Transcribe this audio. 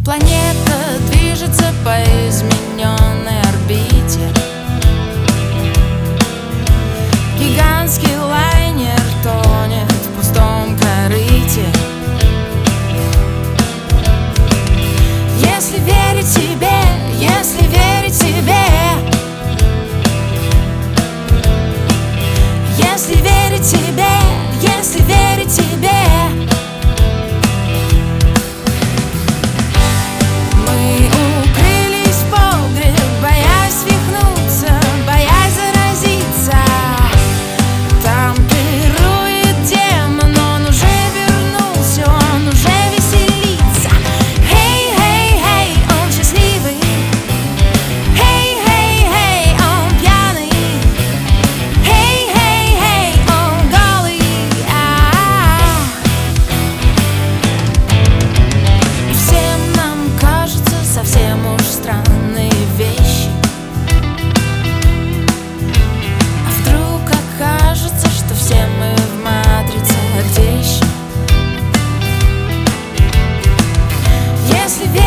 Планета движется по измененной орбите. Гигантский лайнер тонет в пустом корыте. Если верить себе, если верить себе, если верить себе, если верить себе, мы укрылись в погреб, боясь свихнуться, боясь заразиться. Там пирует демон, он уже вернулся, он уже веселится. Хей, хей, хей, он счастливый. Хей, хей, хей, он пьяный. Хей, хей, хей, он голый. И всем нам кажется совсем уж странные вещи. А вдруг окажется, что все мы в матрице, а где еще? Если